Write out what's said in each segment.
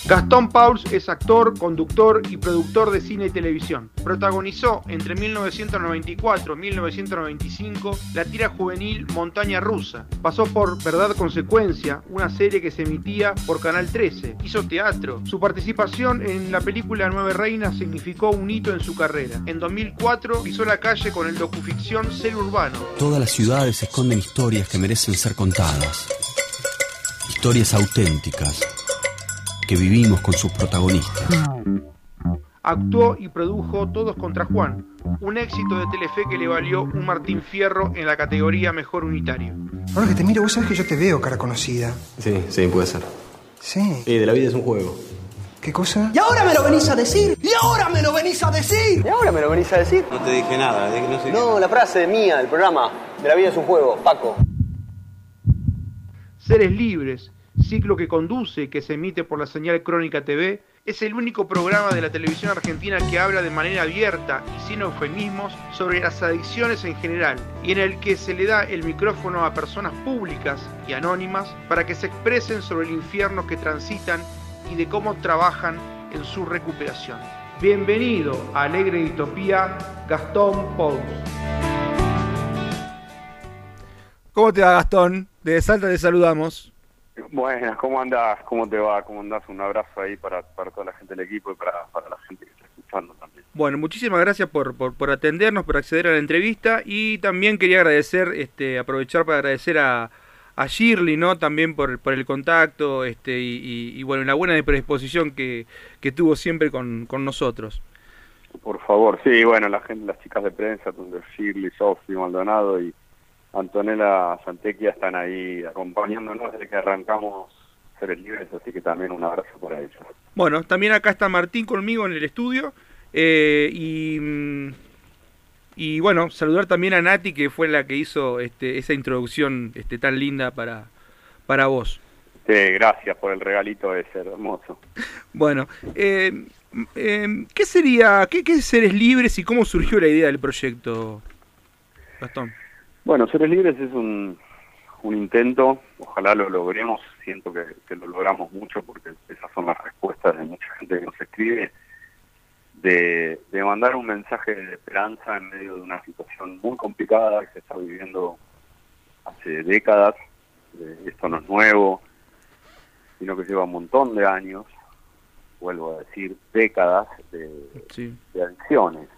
Gastón Pauls es actor, conductor y productor de cine y televisión. Protagonizó entre 1994 y 1995 la tira juvenil Montaña Rusa. Pasó por Verdad Consecuencia, una serie que se emitía por Canal 13. Hizo teatro. Su participación en la película Nueve Reinas significó un hito en su carrera. En 2004 pisó la calle con el docuficción Ser Urbano. Todas las ciudades esconden historias que merecen ser contadas. Historias auténticas que vivimos con sus protagonistas. Actuó y produjo Todos contra Juan, un éxito de Telefe que le valió un Martín Fierro en la categoría Mejor Unitario. Ahora que te miro, vos sabés que yo te veo cara conocida. Sí, puede ser. Sí. De la vida es un juego. ¿Qué cosa? ¡Y ahora me lo venís a decir! ¡Y ahora me lo venís a decir! ¿Y ahora me lo venís a decir? No te dije nada, no sé. No, la frase mía, del programa. De la vida es un juego, Paco. Seres Libres, ciclo que conduce y que se emite por la señal Crónica TV, es el único programa de la televisión argentina que habla de manera abierta y sin eufemismos sobre las adicciones en general, y en el que se le da el micrófono a personas públicas y anónimas para que se expresen sobre el infierno que transitan y de cómo trabajan en su recuperación. Bienvenido a Alegre Distopía, Gastón Pauls. ¿Cómo te va, Gastón? Desde Salta te saludamos. Buenas, ¿cómo andás? ¿Cómo te va? ¿Cómo andás? Un abrazo ahí para toda la gente del equipo y para la gente que está escuchando también. Bueno, muchísimas gracias por atendernos, por acceder a la entrevista, y también quería agradecer, aprovechar para agradecer a Shirley, ¿no? También por el contacto, y bueno, la buena predisposición que tuvo siempre con nosotros. Por favor, sí, bueno, la gente, las chicas de prensa, donde Shirley, Sofi, Maldonado y Antonella Santecchia están ahí acompañándonos desde que arrancamos Seres Libres, así que también un abrazo por ellos. Bueno, también acá está Martín conmigo en el estudio, y bueno, saludar también a Nati, que fue la que hizo esa introducción tan linda para vos. Sí, gracias por el regalito ese, hermoso. Bueno, ¿qué sería, qué es Seres Libres y cómo surgió la idea del proyecto, Gastón? Bueno, Seres Libres es un intento, ojalá lo logremos, siento que lo logramos mucho porque esas son las respuestas de mucha gente que nos escribe, de mandar un mensaje de esperanza en medio de una situación muy complicada que se está viviendo hace décadas. Esto no es nuevo, sino que lleva un montón de años, vuelvo a decir, décadas de adicciones.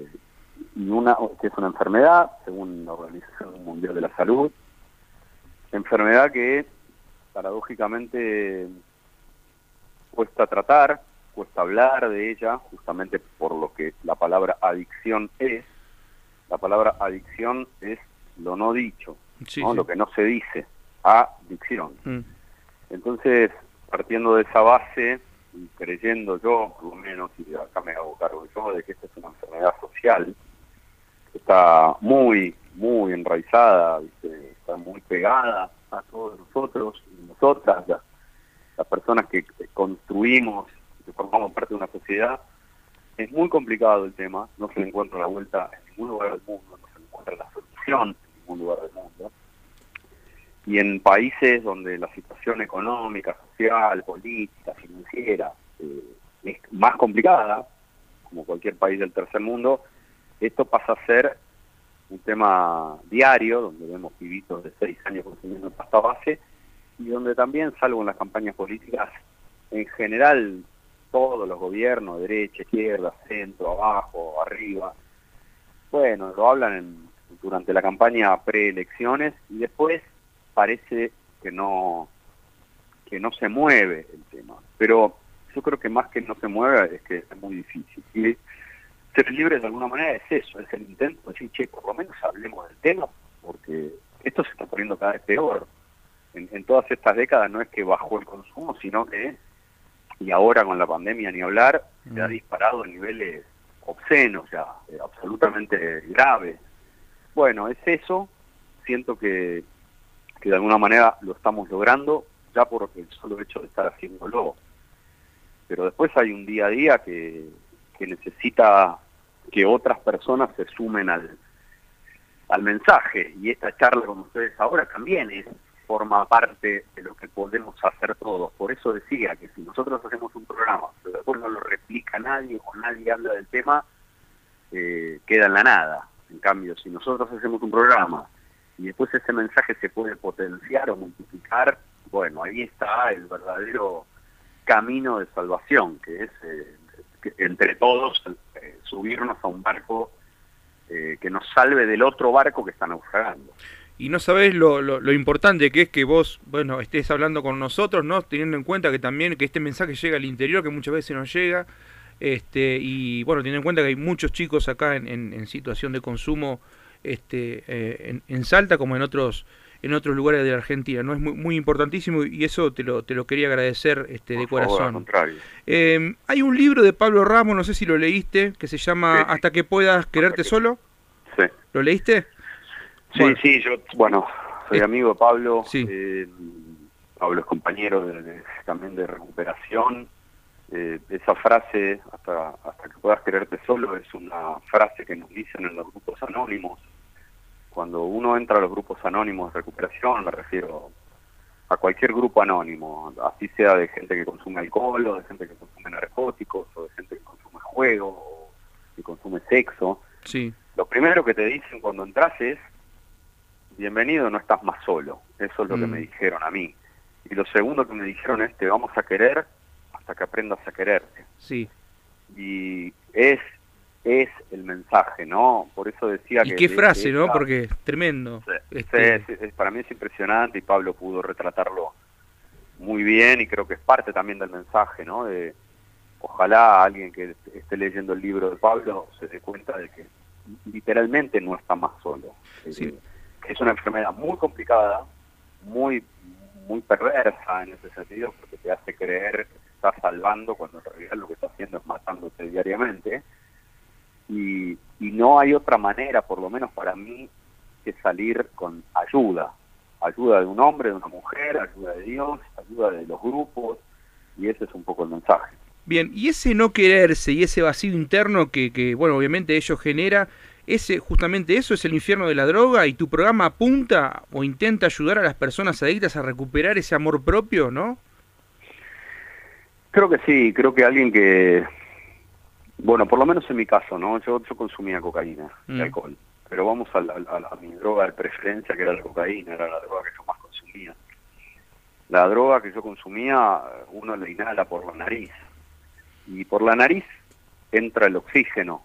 Y que es una enfermedad, según la Organización Mundial de la Salud, enfermedad que paradójicamente cuesta tratar, cuesta hablar de ella, justamente por lo que la palabra adicción es. La palabra adicción es lo no dicho, sí, ¿no? Sí. Lo que no se dice, adicción. Entonces, partiendo de esa base, y creyendo yo, por lo menos, y acá me hago cargo yo, de que esta es una enfermedad social, está muy, muy enraizada, ¿viste? Está muy pegada a todos nosotros y nosotras, las personas que construimos, que formamos parte de una sociedad. Es muy complicado el tema, no se le encuentra la vuelta en ningún lugar del mundo, no se le encuentra la solución en ningún lugar del mundo. Y en países donde la situación económica, social, política, financiera es más complicada, como cualquier país del tercer mundo, esto pasa a ser un tema diario, donde vemos pibitos de 6 años consumiendo pasta base, y donde también, salvo en las campañas políticas, en general todos los gobiernos, derecha, izquierda, centro, abajo, arriba, bueno, lo hablan durante la campaña preelecciones, y después parece que no se mueve el tema. Pero yo creo que más que no se mueve es que es muy difícil. Y Ser Libres de alguna manera es eso, es el intento de decir, che, por lo menos hablemos del tema, porque esto se está poniendo cada vez peor. En todas estas décadas no es que bajó el consumo, sino que, y ahora con la pandemia ni hablar, se ha disparado en niveles obscenos ya, absolutamente graves. Bueno, es eso, siento que de alguna manera lo estamos logrando, ya por el solo hecho de estar haciéndolo. Pero después hay un día a día que necesita que otras personas se sumen al mensaje, y esta charla con ustedes ahora también forma parte de lo que podemos hacer todos. Por eso decía que si nosotros hacemos un programa, pero después no lo replica nadie o nadie habla del tema, queda en la nada. En cambio, si nosotros hacemos un programa y después ese mensaje se puede potenciar o multiplicar, bueno, ahí está el verdadero camino de salvación, que es que entre todos subirnos a un barco que nos salve del otro barco que está naufragando. Y no sabés lo importante que es que vos, bueno, estés hablando con nosotros, ¿no? Teniendo en cuenta que también que este mensaje llega al interior, que muchas veces no llega, y bueno, teniendo en cuenta que hay muchos chicos acá en situación de consumo, en Salta como en otros lugares de la Argentina, ¿no? Es muy importantísimo y eso te lo quería agradecer de corazón. Favor, al contrario. Hay un libro de Pablo Ramos, no sé si lo leíste, que se llama Hasta que puedas quererte solo. Sí. ¿Lo leíste? Sí, bueno. Sí, yo, soy amigo de Pablo. Sí. Pablo es compañero también de recuperación. Esa frase, hasta que puedas quererte solo, es una frase que nos dicen en los grupos anónimos. Cuando uno entra a los grupos anónimos de recuperación, me refiero a cualquier grupo anónimo, así sea de gente que consume alcohol, o de gente que consume narcóticos, o de gente que consume juego, o que consume sexo. Sí. Lo primero que te dicen cuando entras es: bienvenido, no estás más solo. Eso es lo que me dijeron a mí. Y lo segundo que me dijeron es: te vamos a querer hasta que aprendas a quererte. Sí. Y es el mensaje, ¿no? Por eso decía que... Y qué frase, ¿no? Porque es tremendo. Sí, para mí es impresionante y Pablo pudo retratarlo muy bien y creo que es parte también del mensaje, ¿no? Ojalá alguien que esté leyendo el libro de Pablo se dé cuenta de que literalmente no está más solo. Sí. Que es una enfermedad muy complicada, muy perversa en ese sentido, porque te hace creer que te está salvando cuando en realidad lo que está haciendo es matándote diariamente. Y no hay otra manera, por lo menos para mí, que salir con ayuda de un hombre, de una mujer, ayuda de Dios, ayuda de los grupos, y ese es un poco el mensaje. Bien, y ese no quererse y ese vacío interno que bueno, obviamente ello genera, justamente eso es el infierno de la droga, y tu programa apunta o intenta ayudar a las personas adictas a recuperar ese amor propio, ¿no? Creo que sí, creo que alguien que... Bueno, por lo menos en mi caso, ¿no? Yo consumía cocaína y alcohol, pero vamos a mi droga de preferencia, que era la cocaína, era la droga que yo más consumía. La droga que yo consumía, uno la inhala por la nariz, y por la nariz entra el oxígeno.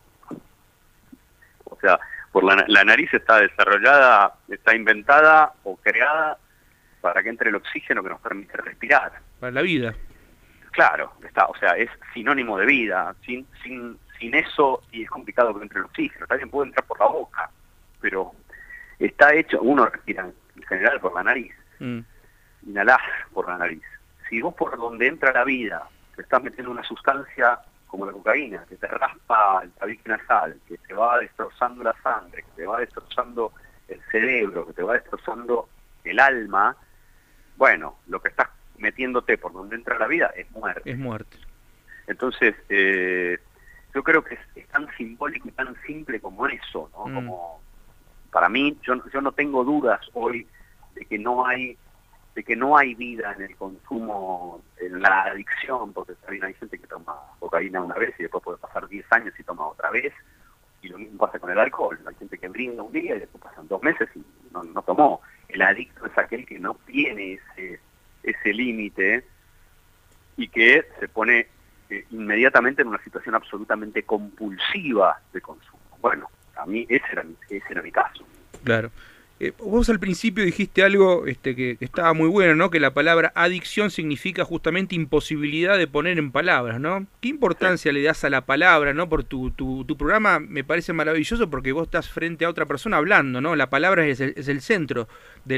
O sea, por la nariz está desarrollada, está inventada o creada para que entre el oxígeno que nos permite respirar. Para la vida. Claro, o sea, es sinónimo de vida. Sin eso, y es complicado que entre el oxígeno. También puede entrar por la boca, pero está hecho, uno respira en general por la nariz. Inhalás por la nariz. Si vos por donde entra la vida te estás metiendo una sustancia como la cocaína, que te raspa el tabique nasal, que te va destrozando la sangre, que te va destrozando el cerebro, que te va destrozando el alma, bueno, lo que estás metiéndote por donde entra la vida es muerte. Es muerte. Entonces, yo creo que es tan simbólico y tan simple como eso, ¿no? Como, para mí, yo no tengo dudas hoy de que no hay vida en el consumo, en la adicción, porque también hay gente que toma cocaína una vez y después puede pasar 10 años y toma otra vez, y lo mismo pasa con el alcohol. Hay gente que brinda un día y después pasan 2 meses y no tomó. El adicto es aquel que no tiene ese límite y que se pone inmediatamente en una situación absolutamente compulsiva de consumo. Bueno, a mí ese era mi caso. Claro. Vos al principio dijiste algo que estaba muy bueno, ¿no? Que la palabra adicción significa justamente imposibilidad de poner en palabras, ¿no? ¿Qué importancia le das a la palabra, ¿no? Por tu programa me parece maravilloso porque vos estás frente a otra persona hablando, ¿no? La palabra es el centro de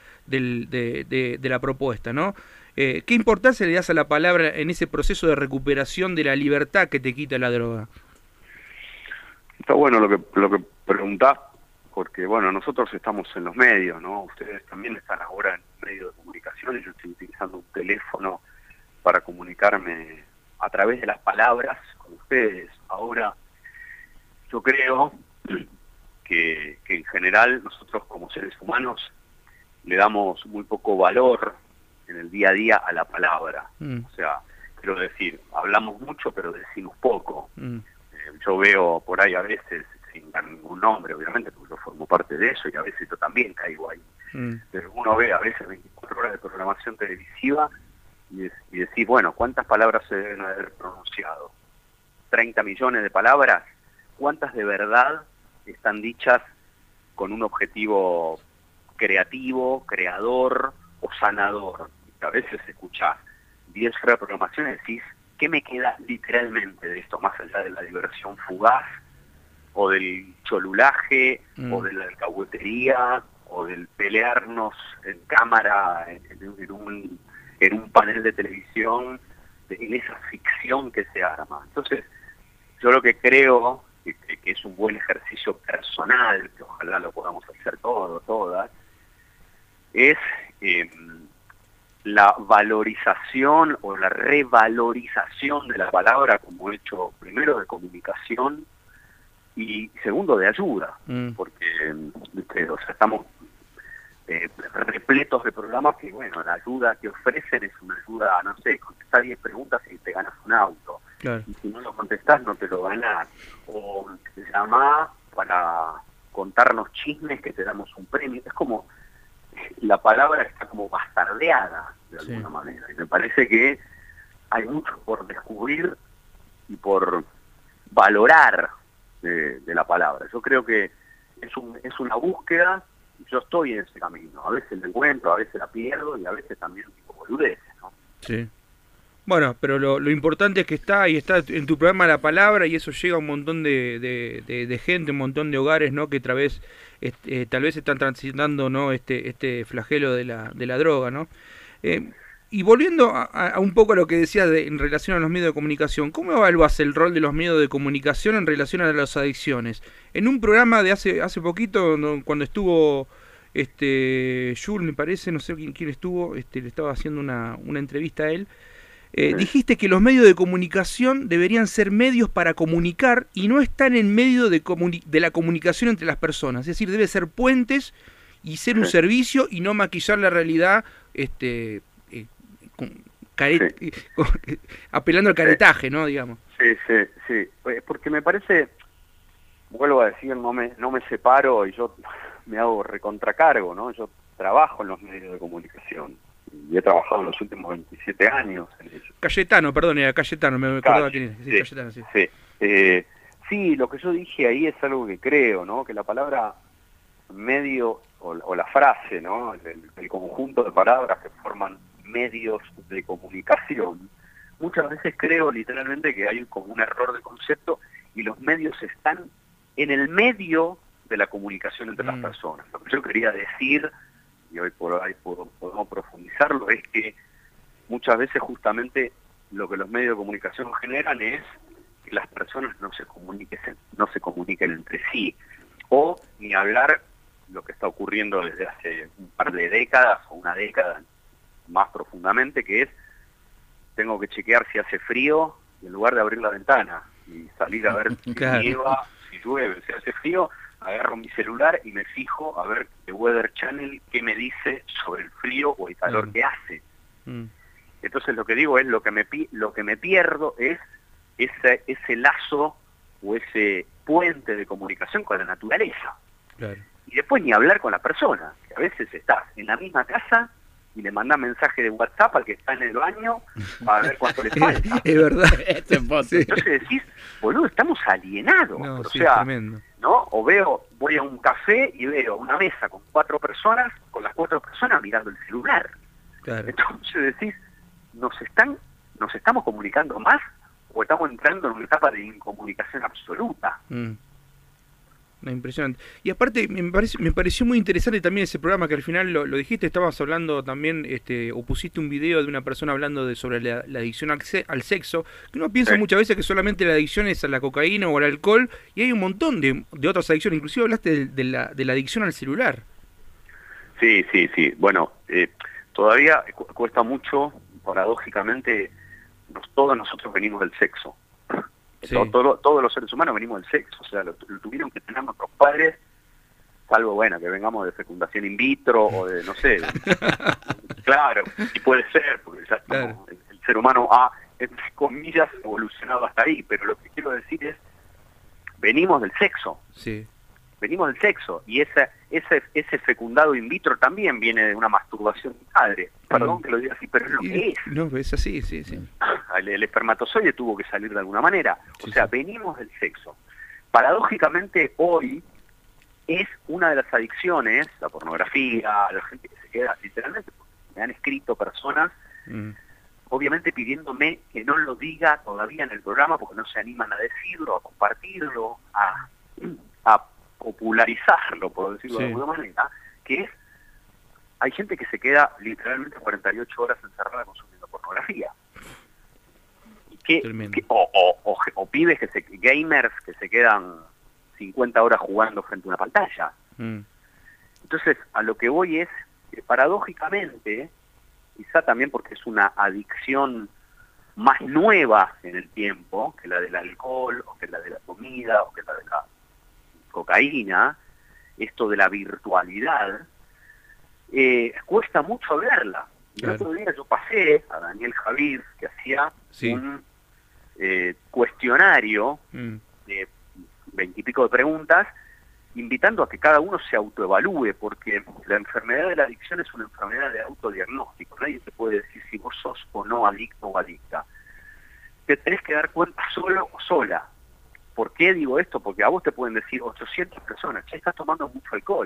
la propuesta, ¿no? ¿Qué importancia le das a la palabra en ese proceso de recuperación de la libertad que te quita la droga? Está bueno lo que preguntás, porque bueno, nosotros estamos en los medios, ¿no? Ustedes también están ahora en medios de comunicación y yo estoy utilizando un teléfono para comunicarme a través de las palabras con ustedes. Ahora, yo creo que en general nosotros como seres humanos le damos muy poco valor en el día a día a la palabra. O sea, quiero decir, hablamos mucho pero decimos poco. Yo veo por ahí a veces, sin dar ningún nombre obviamente, porque yo formo parte de eso y a veces yo también caigo ahí. Pero uno ve a veces 24 horas de programación televisiva y decís, bueno, ¿cuántas palabras se deben haber pronunciado? 30 millones de palabras. ¿Cuántas de verdad están dichas con un objetivo creativo, creador o sanador? Y a veces escuchás 10 reprogramaciones y decís, ¿qué me queda literalmente de esto? Más allá de la diversión fugaz, o del cholulaje, o de la alcahuetería, o del pelearnos en cámara, en un panel de televisión, en esa ficción que se arma. Entonces, yo lo que creo que es un buen ejercicio personal, que ojalá lo podamos hacer todas, es la valorización o la revalorización de la palabra como hecho primero de comunicación y segundo de ayuda, porque o sea, estamos repletos de programas que, bueno, la ayuda que ofrecen es una ayuda, no sé, contestar 10 preguntas y te ganas un auto. Claro. Y si no lo contestás no te lo ganás. O te llamás para contarnos chismes que te damos un premio. Es como, la palabra está como bastardeada de alguna manera. Y me parece que hay mucho por descubrir y por valorar de la palabra. Yo creo que es una búsqueda. Yo estoy en ese camino, a veces la encuentro, a veces la pierdo y a veces también digo boludeces, ¿no? Sí. Bueno, pero lo importante es que está en tu programa la palabra y eso llega a un montón de gente, un montón de hogares, ¿no? Que tal vez están transitando, ¿no? Este flagelo de la droga, ¿no? Y volviendo a un poco a lo que decías en relación a los medios de comunicación, ¿cómo evalúas el rol de los medios de comunicación en relación a las adicciones? En un programa de hace poquito, ¿no? Cuando estuvo Jules, me parece, no sé quién estuvo, le estaba haciendo una entrevista a él, dijiste que los medios de comunicación deberían ser medios para comunicar y no están en medio de la comunicación entre las personas, es decir, debe ser puentes y ser un servicio y no maquillar la realidad apelando al caretaje, ¿no? Digamos. Sí. Porque me parece, vuelvo a decir, no me separo y yo me hago recontracargo, ¿no? Yo trabajo en los medios de comunicación y he trabajado en los últimos 27 años en ello. Cayetano, perdón, era Cayetano, me acordaba quién es. Sí, Cayetano, sí. Sí, lo que yo dije ahí es algo que creo, ¿no? Que la palabra medio o la frase, ¿no? El conjunto de palabras que forman medios de comunicación, muchas veces creo literalmente que hay como un error de concepto y los medios están en el medio de la comunicación entre las personas. Lo que yo quería decir, y hoy por ahí podemos profundizarlo, es que muchas veces justamente lo que los medios de comunicación generan es que las personas no se comuniquen entre sí, o ni hablar lo que está ocurriendo desde hace un par de décadas o una década más profundamente, que es, tengo que chequear si hace frío y en lugar de abrir la ventana y salir a ver si nieva, si llueve, si hace frío, agarro mi celular y me fijo a ver el Weather Channel qué me dice sobre el frío o el calor que hace. Entonces lo que digo es, lo que me pierdo es ese lazo o ese puente de comunicación con la naturaleza. Claro. Y después ni hablar con la persona, que a veces estás en la misma casa y le mandás mensaje de WhatsApp al que está en el baño para ver cuánto le falta. Es verdad. Entonces decís, boludo, estamos alienados. No, o sí, sea, tremendo. ¿no? O voy a un café y veo una mesa con 4 personas, con las 4 personas mirando el celular. Claro. Entonces decís, ¿nos estamos comunicando más o estamos entrando en una etapa de incomunicación absoluta? Impresionante. Y aparte me pareció muy interesante también ese programa que al final lo dijiste, estabas hablando también, o pusiste un video de una persona hablando sobre la adicción al sexo, que uno piensa muchas veces que solamente la adicción es a la cocaína o al alcohol, y hay un montón de otras adicciones, inclusive hablaste de la adicción al celular. Sí. Bueno, todavía cuesta mucho, paradójicamente, todos nosotros venimos del sexo. Sí. Todos los seres humanos venimos del sexo, o sea, lo tuvieron que tener nuestros padres salvo, bueno, que vengamos de fecundación in vitro o de, no sé. Claro, y puede ser, porque ya estamos, el ser humano ha, entre comillas, evolucionado hasta ahí, pero lo que quiero decir es, venimos del sexo. Sí. Venimos del sexo, y ese fecundado in vitro también viene de una masturbación de padre. Perdón que lo diga así, pero es lo que es. No, es así, sí. El espermatozoide tuvo que salir de alguna manera. Sí, o sea, venimos del sexo. Paradójicamente, hoy es una de las adicciones, la pornografía, la gente que se queda, literalmente, me han escrito personas, obviamente pidiéndome que no lo diga todavía en el programa, porque no se animan a decirlo, a compartirlo, a popularizarlo, por decirlo de alguna manera, que es, hay gente que se queda literalmente 48 horas encerrada consumiendo pornografía. O pibes gamers que se quedan 50 horas jugando frente a una pantalla. Entonces, a lo que voy es que paradójicamente, quizá también porque es una adicción más nueva en el tiempo que la del alcohol, o que la de la comida, o que la de la cocaína, esto de la virtualidad, cuesta mucho verla. El otro día yo pasé a Daniel Javid, que hacía un cuestionario de 20 y pico de preguntas, invitando a que cada uno se autoevalúe, porque la enfermedad de la adicción es una enfermedad de autodiagnóstico. Nadie te puede decir si vos sos o no adicto o adicta. Te tenés que dar cuenta solo o sola. ¿Por qué digo esto? Porque a vos te pueden decir 800 personas, che, estás tomando mucho alcohol,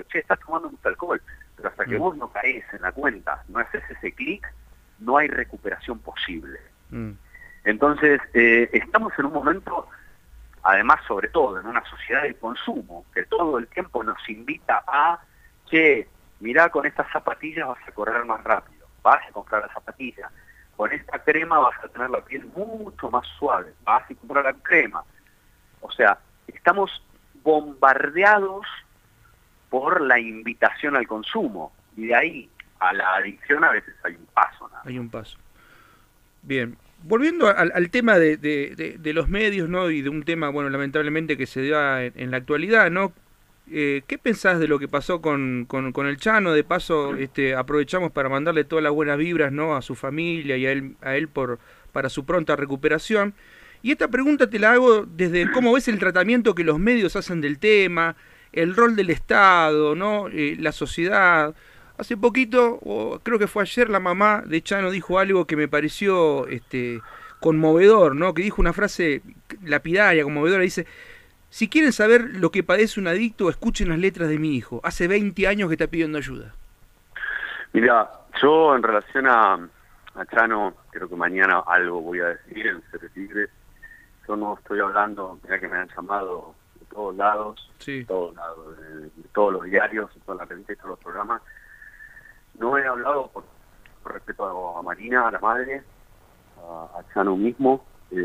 pero hasta que vos no caes en la cuenta, no haces ese clic, no hay recuperación posible. Entonces, estamos en un momento, además, sobre todo, en una sociedad de consumo, que todo el tiempo nos invita a, che, mirá, con estas zapatillas vas a correr más rápido, vas a comprar la zapatilla, con esta crema vas a tener la piel mucho más suave, vas a comprar la crema. O sea, estamos bombardeados por la invitación al consumo, y de ahí a la adicción a veces hay un paso. Hay un paso. Bien, volviendo al tema de los medios, ¿no? Y de un tema, bueno, lamentablemente que se da en la actualidad, ¿no? ¿Qué pensás de lo que pasó con el Chano? De paso, aprovechamos para mandarle todas las buenas vibras, ¿no? A su familia y a él para su pronta recuperación. Y esta pregunta te la hago desde cómo ves el tratamiento que los medios hacen del tema, el rol del Estado, ¿no? La sociedad. Hace poquito, creo que fue ayer, la mamá de Chano dijo algo que me pareció conmovedor, ¿no? Que dijo una frase lapidaria, conmovedora, dice: si quieren saber lo que padece un adicto, escuchen las letras de mi hijo. Hace 20 años que está pidiendo ayuda. Mira, yo en relación a Chano, creo que mañana algo voy a decir en Seres Libres. Yo no estoy hablando, mira que me han llamado de todos lados, de todos los diarios, de todas las revistas y todos los programas. No he hablado por respeto a Marina, a la madre, a Chano mismo.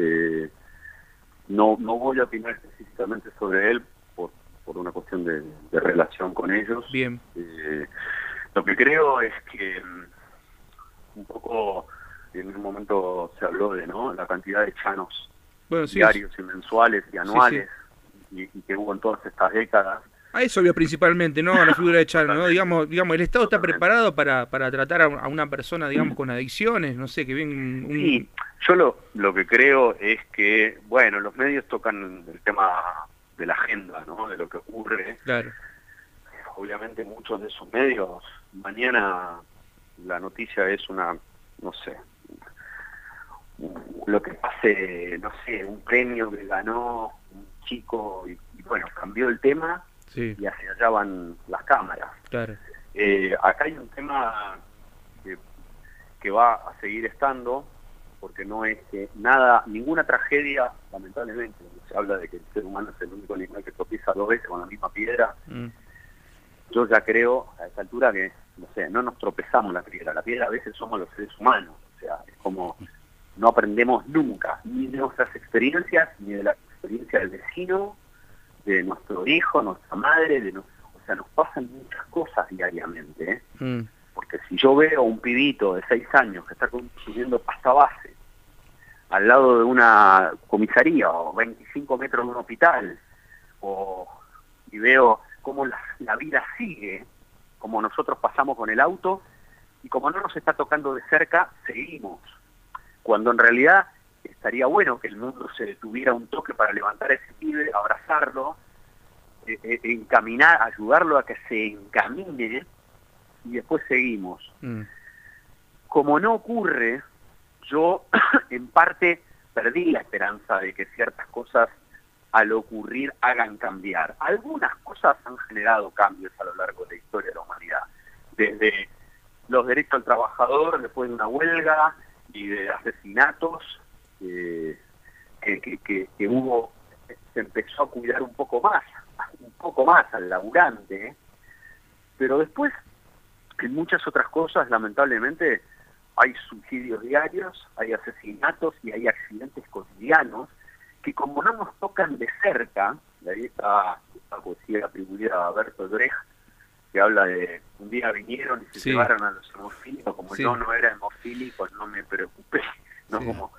No voy a opinar específicamente sobre él por una cuestión de relación con ellos. Bien. Lo que creo es que un poco en un momento se habló de la cantidad de Chanos diarios y mensuales y anuales y que hubo en todas estas décadas. A eso vio principalmente, ¿no? A la figura de Chano, ¿no? Digamos, el Estado está preparado para tratar a una persona, digamos, con adicciones, no sé, que bien... Sí, yo lo que creo es que, bueno, los medios tocan el tema de la agenda, ¿no? De lo que ocurre. Claro. Obviamente muchos de esos medios, mañana la noticia es no sé, lo que pase, no sé, un premio que ganó un chico y bueno, cambió el tema. Sí. Y hacia allá van las cámaras. Claro. Acá hay un tema que va a seguir estando, porque no es que ninguna tragedia, lamentablemente, se habla de que el ser humano es el único animal que tropieza 2 veces con la misma piedra. Yo ya creo a esta altura que, no sé, no nos tropezamos la piedra a veces somos los seres humanos. O sea, es como no aprendemos nunca, ni de nuestras experiencias, ni de la experiencia del vecino, de nuestro hijo, nuestra madre, o sea, nos pasan muchas cosas diariamente, porque si yo veo a un pibito de 6 años que está consumiendo pasta base al lado de una comisaría o 25 metros de un hospital, y veo cómo la vida sigue, como nosotros pasamos con el auto, y como no nos está tocando de cerca, seguimos. Cuando en realidad estaría bueno que el mundo se detuviera un toque para levantar a ese pibe, abrazarlo, encaminar, ayudarlo a que se encamine, y después seguimos. Como no ocurre, yo en parte perdí la esperanza de que ciertas cosas al ocurrir hagan cambiar. Algunas cosas han generado cambios a lo largo de la historia de la humanidad, desde los derechos del trabajador después de una huelga y de asesinatos que hubo, se empezó a cuidar un poco más al laburante, pero después en muchas otras cosas lamentablemente hay suicidios diarios, hay asesinatos y hay accidentes cotidianos que como no nos tocan de cerca, de ahí está esta poesía atribuida a Bertolt Brecht, que habla de un día vinieron y se llevaron a los hemofílicos, como yo no era hemofílico, no me preocupé, ¿no?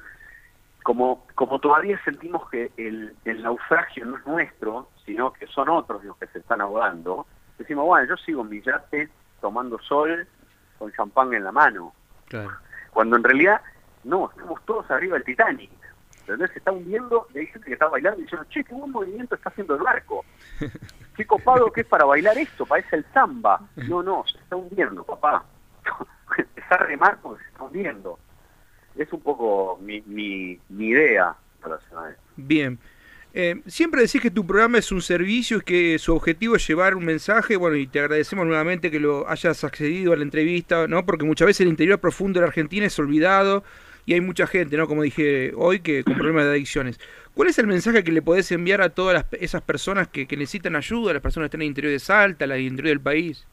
Como todavía sentimos que el naufragio no es nuestro, sino que son otros los que se están ahogando, decimos, bueno, yo sigo en mi yate tomando sol con champán en la mano. Claro. Cuando en realidad, no, estamos todos arriba del Titanic. Entonces se está hundiendo y hay gente que está bailando y diciendo, che, qué buen movimiento está haciendo el barco. Qué copado que es para bailar esto, parece el samba. No, se está hundiendo, papá. Empezar a remar porque se está hundiendo. Es un poco mi idea relacionada a esto. Bien. Siempre decís que tu programa es un servicio y que su objetivo es llevar un mensaje, bueno, y te agradecemos nuevamente que lo hayas accedido a la entrevista, ¿no? Porque muchas veces el interior profundo de la Argentina es olvidado y hay mucha gente, ¿no? Como dije hoy, que con problemas de adicciones. ¿Cuál es el mensaje que le podés enviar a todas esas personas que necesitan ayuda, las personas que están en el interior de Salta, en el interior del país?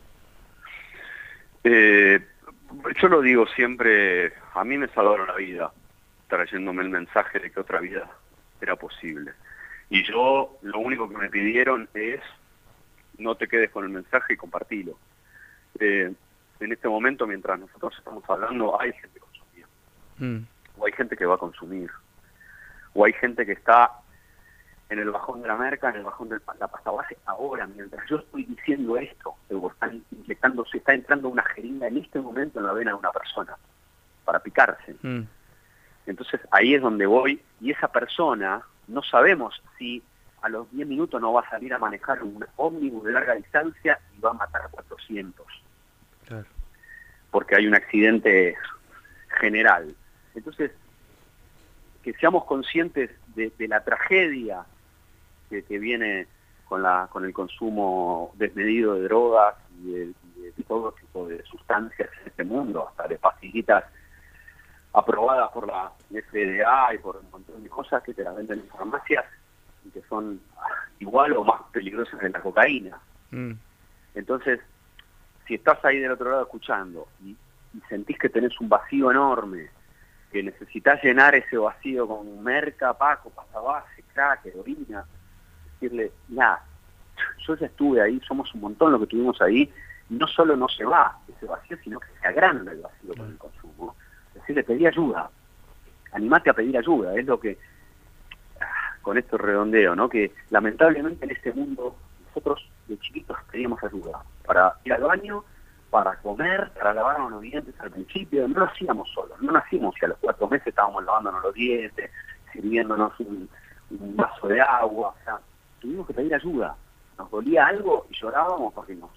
Yo lo digo siempre, a mí me salvaron la vida, trayéndome el mensaje de que otra vida era posible. Y yo, lo único que me pidieron es, no te quedes con el mensaje y compartilo. En este momento, mientras nosotros estamos hablando, hay gente consumiendo. O hay gente que va a consumir. O hay gente que está en el bajón de la merca, en el bajón de la pasta base, ahora, mientras yo estoy diciendo esto, están inyectándose, está entrando una jeringa en este momento en la vena de una persona, para picarse. Entonces ahí es donde voy, y esa persona, no sabemos si a los 10 minutos no va a salir a manejar un ómnibus de larga distancia y va a matar a 400. Claro. Porque hay un accidente general. Entonces, que seamos conscientes de la tragedia que viene con el consumo desmedido de drogas y de todo tipo de sustancias en este mundo, hasta de pastillitas aprobadas por la FDA y por un montón de cosas que te las venden en farmacias y que son igual o más peligrosas que la cocaína. Entonces, si estás ahí del otro lado escuchando y sentís que tenés un vacío enorme, que necesitas llenar ese vacío con merca, paco, pasta base, crack, heroína, decirle, ya, yo ya estuve ahí, somos un montón los que estuvimos ahí, y no solo no se va ese vacío, sino que se agranda el vacío con el consumo. Decirle, pedí ayuda, animate a pedir ayuda, es lo que, con esto redondeo, ¿no? Que lamentablemente en este mundo nosotros de chiquitos pedíamos ayuda para ir al baño, para comer, para lavarnos los dientes al principio, no lo hacíamos solos, no nacimos y a los 4 meses estábamos lavándonos los dientes, sirviéndonos un vaso de agua, o sea, tuvimos que pedir ayuda, nos dolía algo y llorábamos porque nos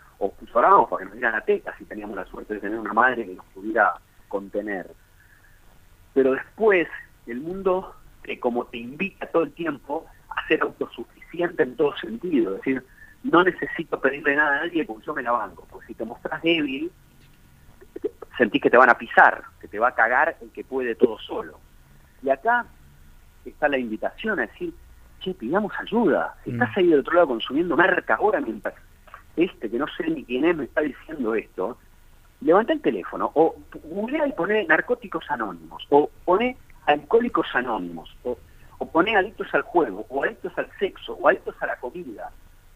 dieran la teta si teníamos la suerte de tener una madre que nos pudiera contener. Pero después el mundo como te invita todo el tiempo a ser autosuficiente en todo sentido, es decir, no necesito pedirle nada a nadie porque yo me la banco, porque si te mostrás débil, sentís que te van a pisar, que te va a cagar el que puede todo solo. Y acá está la invitación a decir, che, pidamos ayuda, si estás ahí del otro lado consumiendo merca ahora mientras que no sé ni quién es me está diciendo esto, levanta el teléfono, o googlea y poné narcóticos anónimos, o poné alcohólicos anónimos, o poné adictos al juego, o adictos al sexo, o adictos a la comida.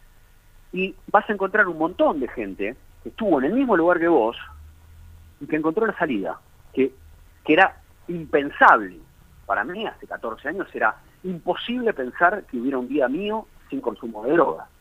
Y vas a encontrar un montón de gente que estuvo en el mismo lugar que vos y que encontró la salida, que era impensable. Para mí, hace 14 años, era imposible pensar que hubiera un día mío sin consumo de droga.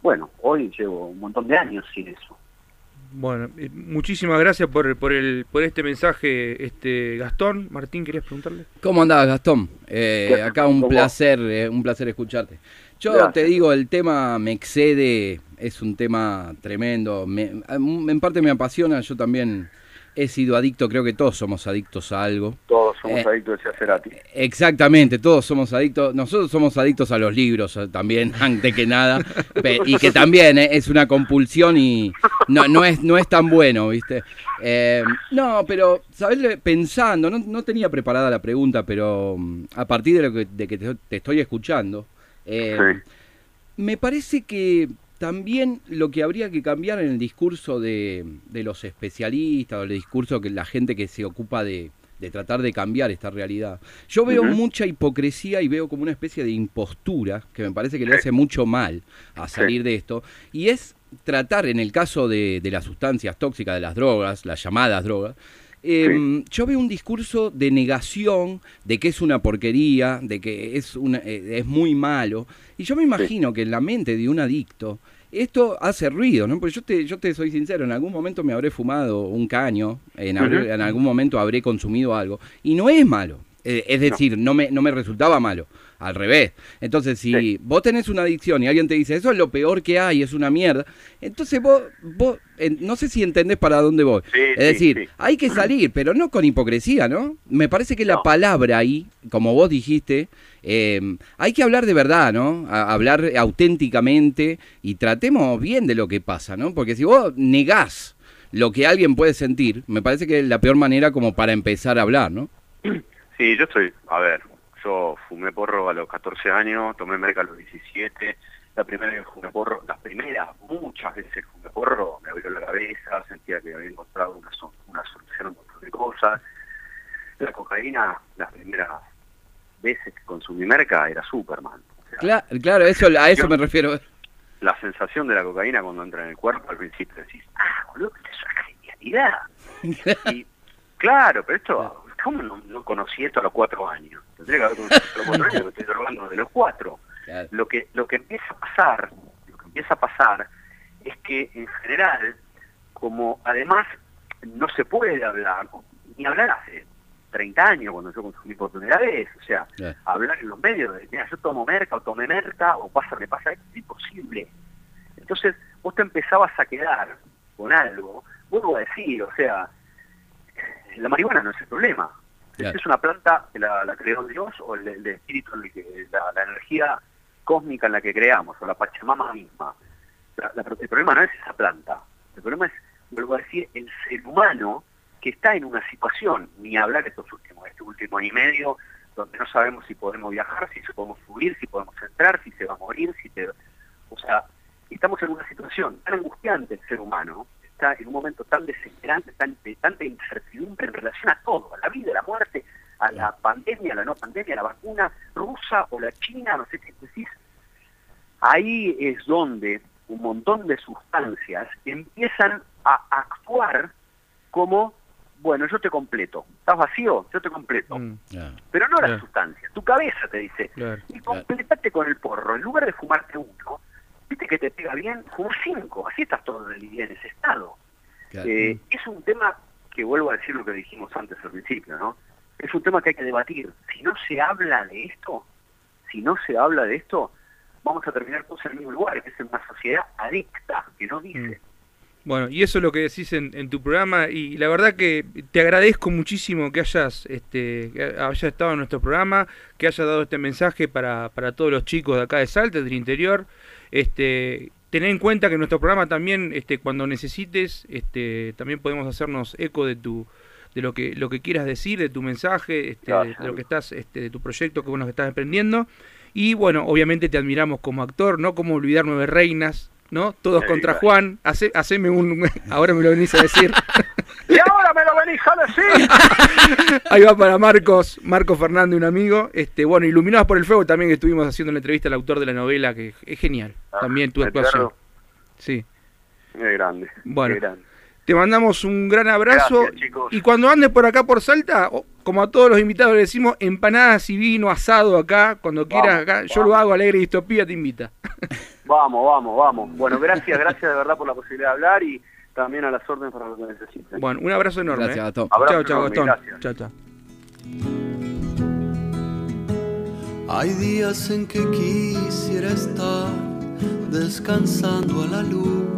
bueno, hoy llevo un montón de años sin eso. Bueno, muchísimas gracias por este mensaje, Gastón. Martín, ¿querías preguntarle? ¿Cómo andás, Gastón? Acá un placer escucharte. Yo Gracias. Te digo, el tema me excede, es un tema tremendo, en parte me apasiona, yo también he sido adicto, creo que todos somos adictos a algo. Todos somos adictos, decía Cerati. Exactamente, todos somos adictos, nosotros somos adictos a los libros también, antes que nada, y que también es una compulsión y no es tan bueno, ¿viste? No, pero, ¿sabés? Pensando, no tenía preparada la pregunta, pero a partir de que te estoy escuchando, sí. Me parece que también lo que habría que cambiar en el discurso de los especialistas, o el discurso de la gente que se ocupa de tratar de cambiar esta realidad. Yo veo mucha hipocresía y veo como una especie de impostura que me parece que le hace mucho mal a salir de esto, y es tratar, en el caso de las sustancias tóxicas, de las drogas, las llamadas drogas, yo veo un discurso de negación, de que es una porquería, de que es muy malo, y yo me imagino que en la mente de un adicto esto hace ruido, ¿no? Porque yo te soy sincero, en algún momento me habré fumado un caño, en algún momento habré consumido algo, y no es malo. Es decir, no me resultaba malo, al revés. Entonces, si vos tenés una adicción y alguien te dice, eso es lo peor que hay, es una mierda, entonces vos no sé si entendés para dónde voy. Es decir, hay que salir, pero no con hipocresía, ¿no? Me parece que la palabra ahí, como vos dijiste, hay que hablar de verdad, ¿no? Hablar auténticamente y tratemos bien de lo que pasa, ¿no? Porque si vos negás lo que alguien puede sentir, me parece que es la peor manera como para empezar a hablar, ¿no? Sí, yo fumé porro a los 14 años, tomé merca a los 17, la primera vez que fumé porro, muchas veces fumé porro, me abrió la cabeza, sentía que había encontrado una solución a un montón de cosas. La cocaína, las primeras veces que consumí merca, era Superman. O sea, claro, a eso me refiero. La sensación de la cocaína cuando entra en el cuerpo, al principio decís, boludo, esto es una genialidad. Y claro, pero esto... ¿Cómo no conocí esto a los 4 años? Tendría que haber conocido a los 4 años, me estoy drogando de los 4. Claro. Lo que empieza a pasar es que en general, como además no se puede hablar, ni hablar hace 30 años cuando yo consumí por primera vez, o sea, hablar en los medios de, mira, yo tomo merca o tomé merca o me pasa esto, es imposible. Entonces vos te empezabas a quedar con algo, vuelvo a decir, o sea, la marihuana no es el problema. Claro. Es una planta que la creó Dios, o el espíritu, la energía cósmica en la que creamos, o la Pachamama misma. El problema no es esa planta. El problema es, vuelvo a decir, el ser humano que está en una situación, ni hablar este último año y medio, donde no sabemos si podemos viajar, si podemos subir, si podemos entrar, si se va a morir, o sea, estamos en una situación tan angustiante el ser humano, está en un momento tan desesperante, tanta incertidumbre en relación a todo, a la vida, a la muerte, a la pandemia, a la no pandemia, a la vacuna rusa o la china, no sé qué decís. Ahí es donde un montón de sustancias empiezan a actuar como, bueno, yo te completo. ¿Estás vacío? Yo te completo. Pero no la sustancia. Tu cabeza te dice, y completate con el porro. En lugar de fumarte uno, viste que te pega bien, fumar 5, así estás todo el día en ese estado. Claro. Es un tema que, vuelvo a decir lo que dijimos antes al principio, ¿no? Es un tema que hay que debatir. Si no se habla de esto, vamos a terminar todos en el mismo lugar, que es en una sociedad adicta, que no dice. Bueno, y eso es lo que decís en tu programa, y la verdad que te agradezco muchísimo que hayas estado en nuestro programa, que hayas dado este mensaje para todos los chicos de acá de Salta, del interior. Tener en cuenta que en nuestro programa también, cuando necesites, también podemos hacernos eco de lo que quieras decir, de tu mensaje, de lo que estás, de tu proyecto que estás emprendiendo. Y bueno, obviamente te admiramos como actor, no como olvidar 9 reinas, ¿no? Todos contra Juan. Haceme ahora me lo venís a decir. ¡Y ahora me lo venís a decir! Ahí va para Marcos Fernández, un amigo. Bueno, Iluminados por el Fuego también, que estuvimos haciendo la entrevista al autor de la novela, que es genial. También tu actuación. Sí. Muy grande. Bueno, muy grande. Te mandamos un gran abrazo. Gracias, chicos. Y cuando andes por acá por Salta, como a todos los invitados le decimos, empanadas y vino asado acá, cuando quieras acá. Yo lo hago, Alegre Distopía te invita. Vamos. Bueno, gracias de verdad por la posibilidad de hablar y también a las órdenes para lo que necesiten. Bueno, un abrazo enorme. Gracias, Gastón. Chao, Gastón. Chao. Hay días en que quisiera estar descansando a la luz